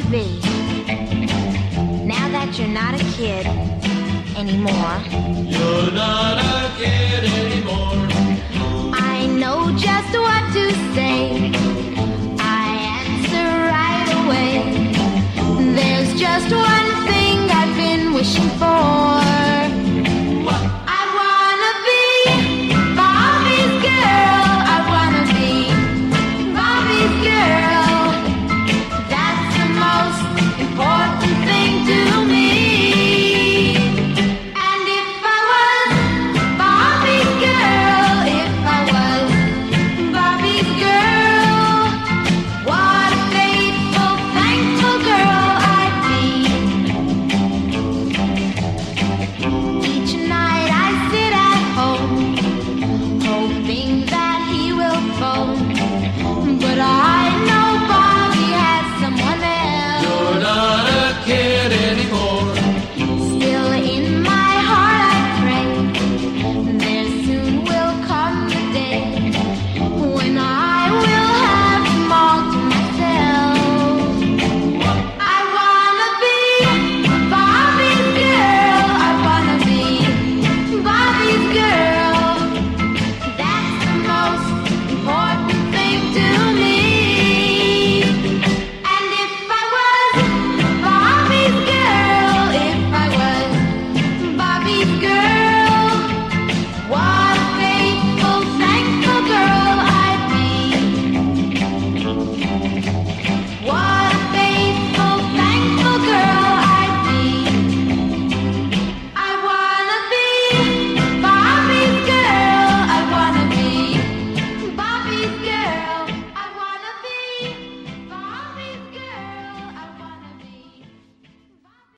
be. Now that you're not a kid anymore. You're not a kid anymore. I know just what to say. I answer right away. There's just one thing I've been wishing for.